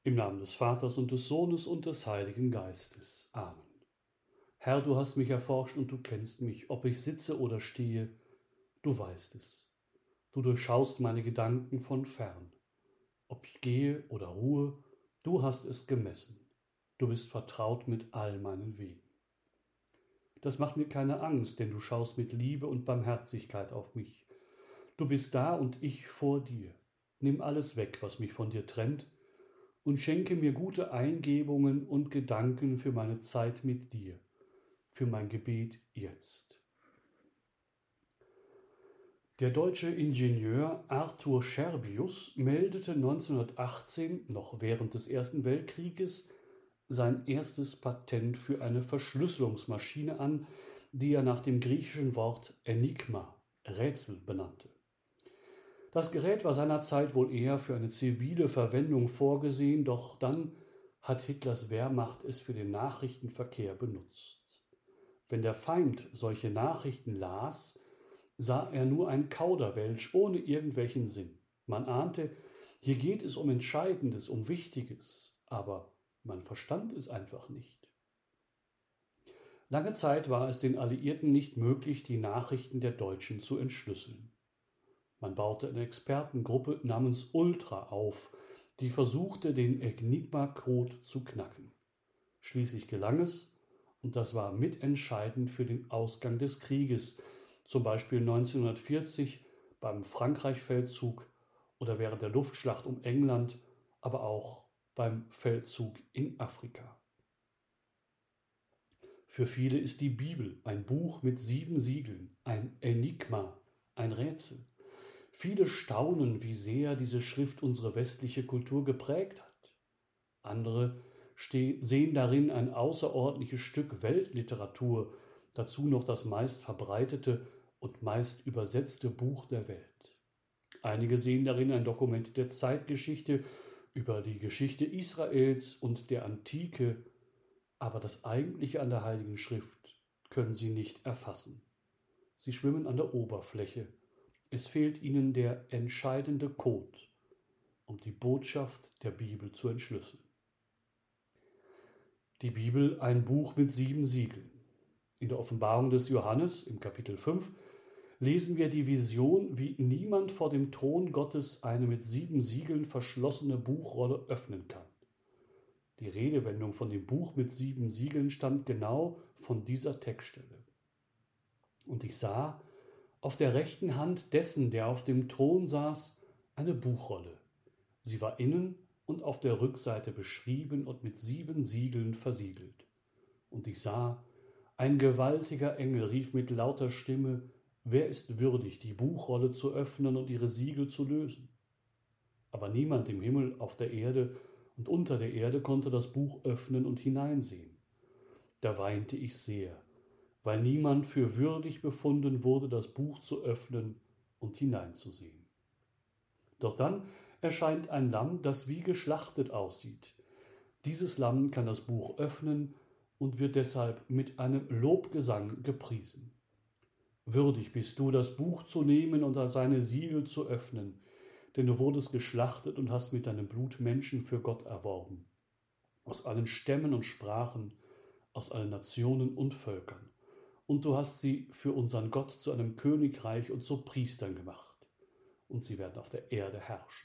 Im Namen des Vaters und des Sohnes und des Heiligen Geistes. Amen. Herr, du hast mich erforscht und du kennst mich, ob ich sitze oder stehe, du weißt es. Du durchschaust meine Gedanken von fern. Ob ich gehe oder ruhe, du hast es gemessen. Du bist vertraut mit all meinen Wegen. Das macht mir keine Angst, denn du schaust mit Liebe und Barmherzigkeit auf mich. Du bist da und ich vor dir. Nimm alles weg, was mich von dir trennt, und schenke mir gute Eingebungen und Gedanken für meine Zeit mit dir, für mein Gebet jetzt. Der deutsche Ingenieur Arthur Scherbius meldete 1918, noch während des Ersten Weltkrieges, sein erstes Patent für eine Verschlüsselungsmaschine an, die er nach dem griechischen Wort Enigma, Rätsel, benannte. Das Gerät war seinerzeit wohl eher für eine zivile Verwendung vorgesehen, doch dann hat Hitlers Wehrmacht es für den Nachrichtenverkehr benutzt. Wenn der Feind solche Nachrichten las, sah er nur ein Kauderwelsch ohne irgendwelchen Sinn. Man ahnte, hier geht es um Entscheidendes, um Wichtiges, aber man verstand es einfach nicht. Lange Zeit war es den Alliierten nicht möglich, die Nachrichten der Deutschen zu entschlüsseln. Man baute eine Expertengruppe namens Ultra auf, die versuchte, den Enigma-Code zu knacken. Schließlich gelang es, und das war mitentscheidend für den Ausgang des Krieges, zum Beispiel 1940 beim Frankreich-Feldzug oder während der Luftschlacht um England, aber auch beim Feldzug in Afrika. Für viele ist die Bibel ein Buch mit 7 Siegeln, ein Enigma, ein Rätsel. Viele staunen, wie sehr diese Schrift unsere westliche Kultur geprägt hat. Andere sehen darin ein außerordentliches Stück Weltliteratur, dazu noch das meist verbreitete und meist übersetzte Buch der Welt. Einige sehen darin ein Dokument der Zeitgeschichte über die Geschichte Israels und der Antike, aber das Eigentliche an der Heiligen Schrift können sie nicht erfassen. Sie schwimmen an der Oberfläche. Es fehlt ihnen der entscheidende Code, um die Botschaft der Bibel zu entschlüsseln. Die Bibel ein Buch mit 7 Siegeln. In der Offenbarung des Johannes im Kapitel 5 lesen wir die Vision, wie niemand vor dem Thron Gottes eine mit 7 Siegeln verschlossene Buchrolle öffnen kann. Die Redewendung von dem Buch mit 7 Siegeln stammt genau von dieser Textstelle. Und ich sah auf der rechten Hand dessen, der auf dem Thron saß, eine Buchrolle. Sie war innen und auf der Rückseite beschrieben und mit 7 Siegeln versiegelt. Und ich sah, ein gewaltiger Engel rief mit lauter Stimme: Wer ist würdig, die Buchrolle zu öffnen und ihre Siegel zu lösen? Aber niemand im Himmel, auf der Erde und unter der Erde konnte das Buch öffnen und hineinsehen. Da weinte ich sehr, weil niemand für würdig befunden wurde, das Buch zu öffnen und hineinzusehen. Doch dann erscheint ein Lamm, das wie geschlachtet aussieht. Dieses Lamm kann das Buch öffnen und wird deshalb mit einem Lobgesang gepriesen. Würdig bist du, das Buch zu nehmen und seine Siegel zu öffnen, denn du wurdest geschlachtet und hast mit deinem Blut Menschen für Gott erworben. Aus allen Stämmen und Sprachen, aus allen Nationen und Völkern. Und du hast sie für unseren Gott zu einem Königreich und zu Priestern gemacht. Und sie werden auf der Erde herrschen.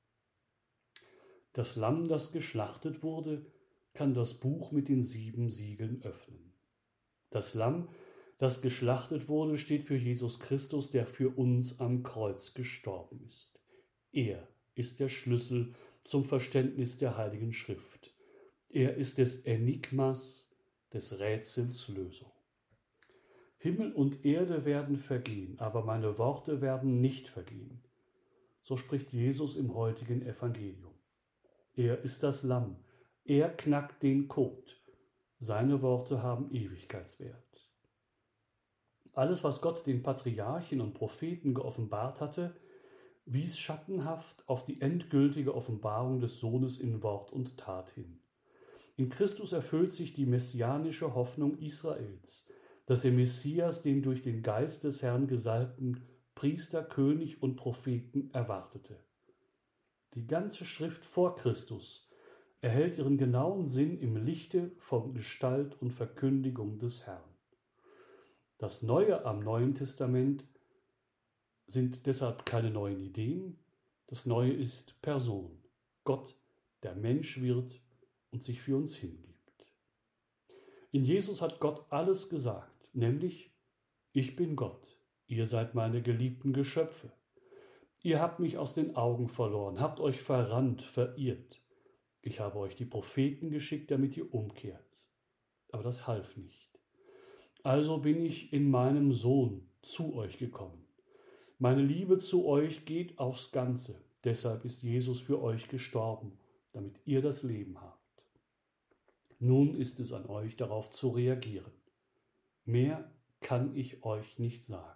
Das Lamm, das geschlachtet wurde, kann das Buch mit den 7 Siegeln öffnen. Das Lamm, das geschlachtet wurde, steht für Jesus Christus, der für uns am Kreuz gestorben ist. Er ist der Schlüssel zum Verständnis der Heiligen Schrift. Er ist des Enigmas, des Rätsels Lösung. Himmel und Erde werden vergehen, aber meine Worte werden nicht vergehen. So spricht Jesus im heutigen Evangelium. Er ist das Lamm. Er knackt den Code. Seine Worte haben Ewigkeitswert. Alles, was Gott den Patriarchen und Propheten geoffenbart hatte, wies schattenhaft auf die endgültige Offenbarung des Sohnes in Wort und Tat hin. In Christus erfüllt sich die messianische Hoffnung Israels, dass der Messias den durch den Geist des Herrn gesalbten Priester, König und Propheten erwartete. Die ganze Schrift vor Christus erhält ihren genauen Sinn im Lichte von Gestalt und Verkündigung des Herrn. Das Neue am Neuen Testament sind deshalb keine neuen Ideen. Das Neue ist Person, Gott, der Mensch wird und sich für uns hingibt. In Jesus hat Gott alles gesagt, nämlich: Ich bin Gott, ihr seid meine geliebten Geschöpfe. Ihr habt mich aus den Augen verloren, habt euch verrannt, verirrt. Ich habe euch die Propheten geschickt, damit ihr umkehrt. Aber das half nicht. Also bin ich in meinem Sohn zu euch gekommen. Meine Liebe zu euch geht aufs Ganze. Deshalb ist Jesus für euch gestorben, damit ihr das Leben habt. Nun ist es an euch, darauf zu reagieren. Mehr kann ich euch nicht sagen.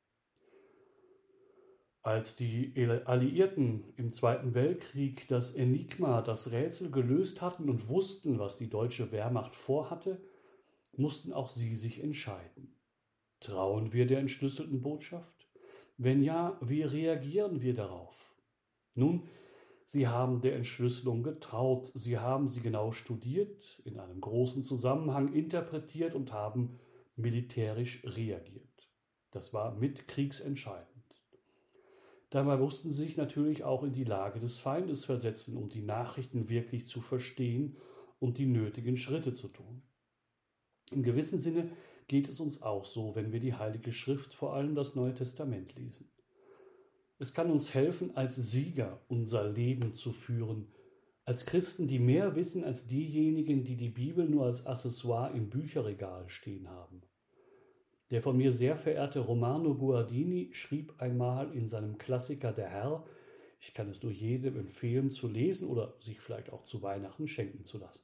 Als die Alliierten im Zweiten Weltkrieg das Enigma, das Rätsel gelöst hatten und wussten, was die deutsche Wehrmacht vorhatte, mussten auch sie sich entscheiden. Trauen wir der entschlüsselten Botschaft? Wenn ja, wie reagieren wir darauf? Nun, sie haben der Entschlüsselung getraut, sie haben sie genau studiert, in einem großen Zusammenhang interpretiert und haben militärisch reagiert. Das war mitkriegsentscheidend. Dabei mussten sie sich natürlich auch in die Lage des Feindes versetzen, um die Nachrichten wirklich zu verstehen und die nötigen Schritte zu tun. Im gewissen Sinne geht es uns auch so, wenn wir die Heilige Schrift, vor allem das Neue Testament, lesen. Es kann uns helfen, als Sieger unser Leben zu führen, als Christen, die mehr wissen als diejenigen, die die Bibel nur als Accessoire im Bücherregal stehen haben. Der von mir sehr verehrte Romano Guardini schrieb einmal in seinem Klassiker Der Herr, ich kann es nur jedem empfehlen zu lesen oder sich vielleicht auch zu Weihnachten schenken zu lassen: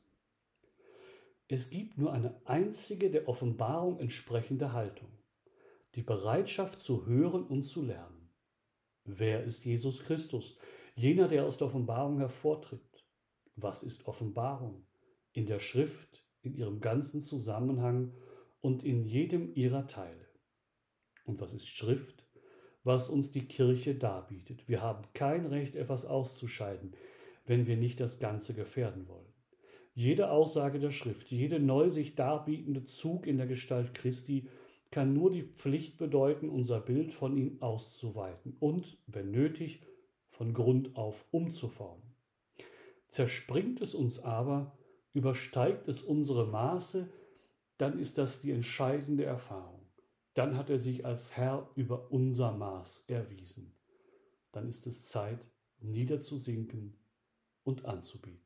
Es gibt nur eine einzige der Offenbarung entsprechende Haltung: die Bereitschaft zu hören und zu lernen. Wer ist Jesus Christus, jener, der aus der Offenbarung hervortritt? Was ist Offenbarung? In der Schrift, in ihrem ganzen Zusammenhang und in jedem ihrer Teile. Und was ist Schrift? Was uns die Kirche darbietet. Wir haben kein Recht, etwas auszuscheiden, wenn wir nicht das Ganze gefährden wollen. Jede Aussage der Schrift, jede neu sich darbietende Zug in der Gestalt Christi kann nur die Pflicht bedeuten, unser Bild von ihm auszuweiten und, wenn nötig, von Grund auf umzuformen. Zerspringt es uns aber, übersteigt es unsere Maße, dann ist das die entscheidende Erfahrung. Dann hat er sich als Herr über unser Maß erwiesen. Dann ist es Zeit, niederzusinken und anzubieten.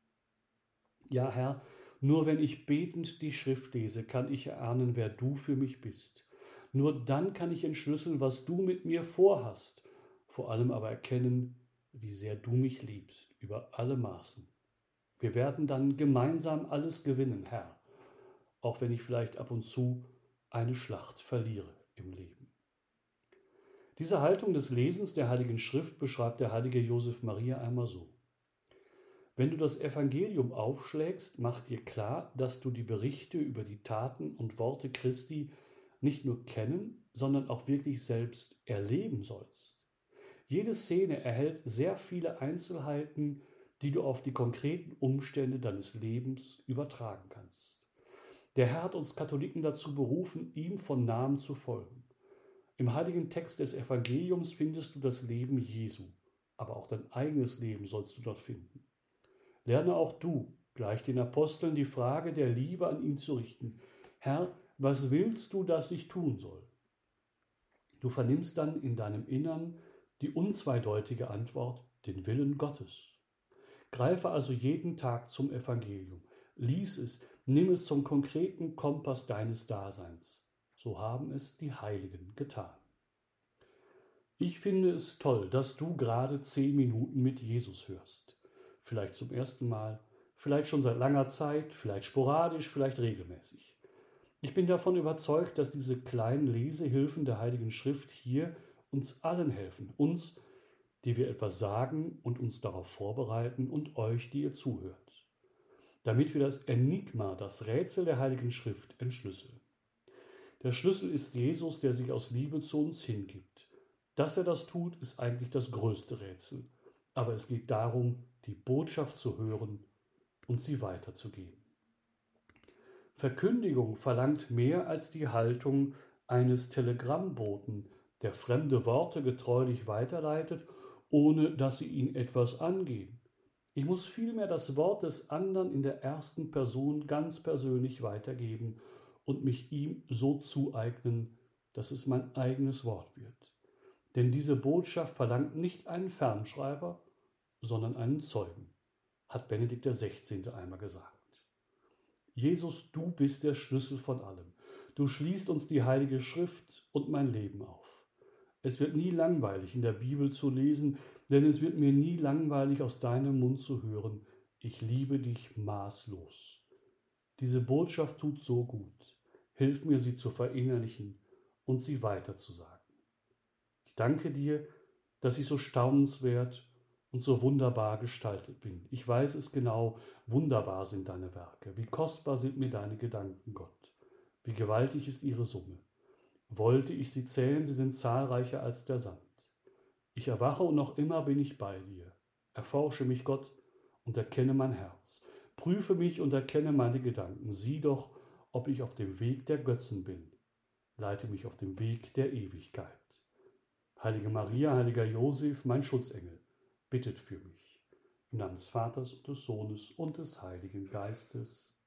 Ja, Herr, nur wenn ich betend die Schrift lese, kann ich erahnen, wer du für mich bist. Nur dann kann ich entschlüsseln, was du mit mir vorhast, vor allem aber erkennen, wie sehr du mich liebst, über alle Maßen. Wir werden dann gemeinsam alles gewinnen, Herr, auch wenn ich vielleicht ab und zu eine Schlacht verliere im Leben. Diese Haltung des Lesens der Heiligen Schrift beschreibt der heilige Josef Maria einmal so: Wenn du das Evangelium aufschlägst, mach dir klar, dass du die Berichte über die Taten und Worte Christi nicht nur kennen, sondern auch wirklich selbst erleben sollst. Jede Szene erhält sehr viele Einzelheiten, die du auf die konkreten Umstände deines Lebens übertragen kannst. Der Herr hat uns Katholiken dazu berufen, ihm von Namen zu folgen. Im heiligen Text des Evangeliums findest du das Leben Jesu, aber auch dein eigenes Leben sollst du dort finden. Lerne auch du, gleich den Aposteln, die Frage der Liebe an ihn zu richten: Herr, was willst du, dass ich tun soll? Du vernimmst dann in deinem Innern die unzweideutige Antwort: den Willen Gottes. Greife also jeden Tag zum Evangelium, lies es, nimm es zum konkreten Kompass deines Daseins. So haben es die Heiligen getan. Ich finde es toll, dass du gerade 10 Minuten mit Jesus hörst. Vielleicht zum ersten Mal, vielleicht schon seit langer Zeit, vielleicht sporadisch, vielleicht regelmäßig. Ich bin davon überzeugt, dass diese kleinen Lesehilfen der Heiligen Schrift hier uns allen helfen, uns, die wir etwas sagen und uns darauf vorbereiten, und euch, die ihr zuhört, damit wir das Enigma, das Rätsel der Heiligen Schrift entschlüsseln. Der Schlüssel ist Jesus, der sich aus Liebe zu uns hingibt. Dass er das tut, ist eigentlich das größte Rätsel. Aber es geht darum, die Botschaft zu hören und sie weiterzugeben. Verkündigung verlangt mehr als die Haltung eines Telegrammboten, der fremde Worte getreulich weiterleitet, ohne dass sie ihn etwas angehen. Ich muss vielmehr das Wort des anderen in der ersten Person ganz persönlich weitergeben und mich ihm so zueignen, dass es mein eigenes Wort wird. Denn diese Botschaft verlangt nicht einen Fernschreiber, sondern einen Zeugen, hat Benedikt XVI. Einmal gesagt. Jesus, du bist der Schlüssel von allem. Du schließt uns die Heilige Schrift und mein Leben auf. Es wird nie langweilig, in der Bibel zu lesen, denn es wird mir nie langweilig, aus deinem Mund zu hören: Ich liebe dich maßlos. Diese Botschaft tut so gut. Hilf mir, sie zu verinnerlichen und sie weiterzusagen. Ich danke dir, dass ich so staunenswert und so wunderbar gestaltet bin. Ich weiß es genau, wunderbar sind deine Werke. Wie kostbar sind mir deine Gedanken, Gott. Wie gewaltig ist ihre Summe. Wollte ich sie zählen, sie sind zahlreicher als der Sand. Ich erwache und noch immer bin ich bei dir. Erforsche mich, Gott, und erkenne mein Herz. Prüfe mich und erkenne meine Gedanken. Sieh doch, ob ich auf dem Weg der Götzen bin. Leite mich auf dem Weg der Ewigkeit. Heilige Maria, heiliger Josef, mein Schutzengel, bittet für mich. Im Namen des Vaters und des Sohnes und des Heiligen Geistes.